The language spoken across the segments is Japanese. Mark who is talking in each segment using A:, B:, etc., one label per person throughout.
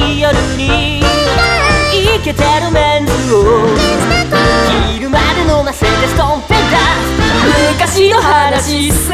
A: い夜にイケてるメンズを昼まで飲ませてストンペンダー昔の話さ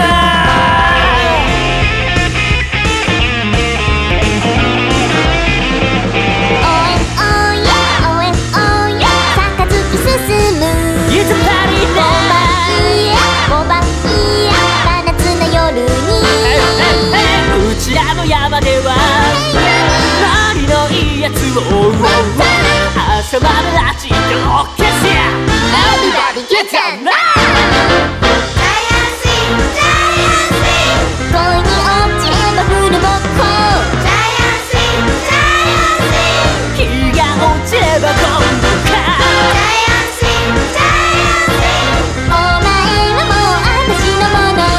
A: 山ではノリのいいやつを朝までラチッとオッケーしや Everybody get down now!
B: 恋に落ちればフルボッコ
A: 日が落ちれば今度か
B: お前はもう私のもの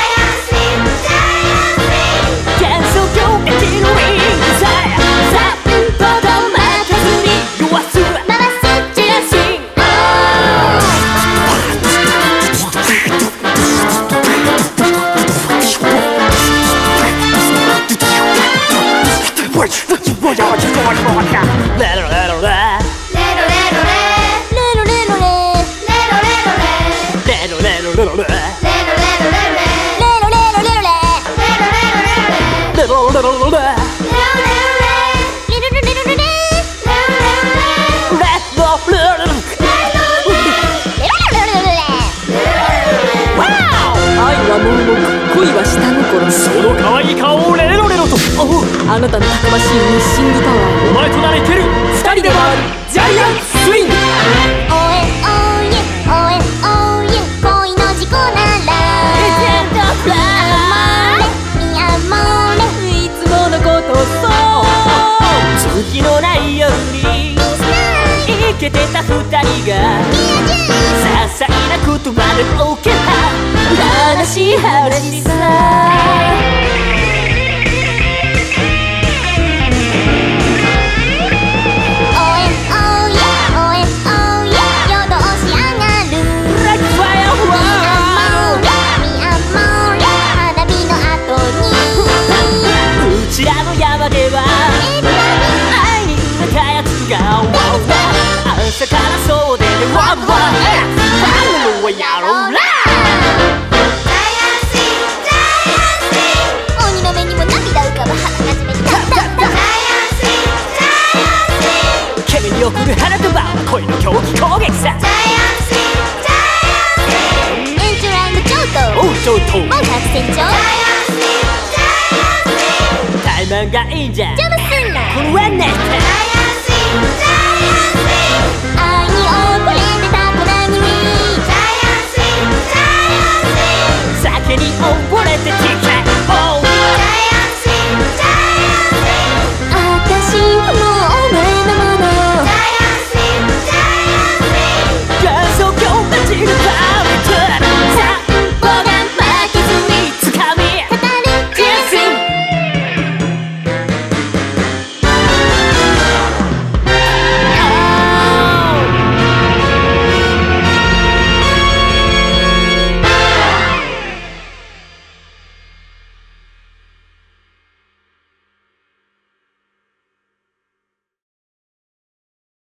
C: 恋は下心
A: その可愛い顔をレロレロと
C: あなたのたくましいミッシングパワー
A: お前とならいける二人で回るジャイアンツスイング
B: 応援応援応援応援恋の事故ならミアモーレ
C: いつものことそう
A: 月のない夜にイケてた二人が些細なことまで OK 悲しい話さ朝からそうでワンワンファンはやろうな
B: 鬼の目にも涙浮かぶ花がじめにタッタッタ
A: 君に送る花束は恋の狂気攻撃さ
B: エンジョランド上等
A: おう上等
B: もう100戦長
A: タイマンがいいんじゃ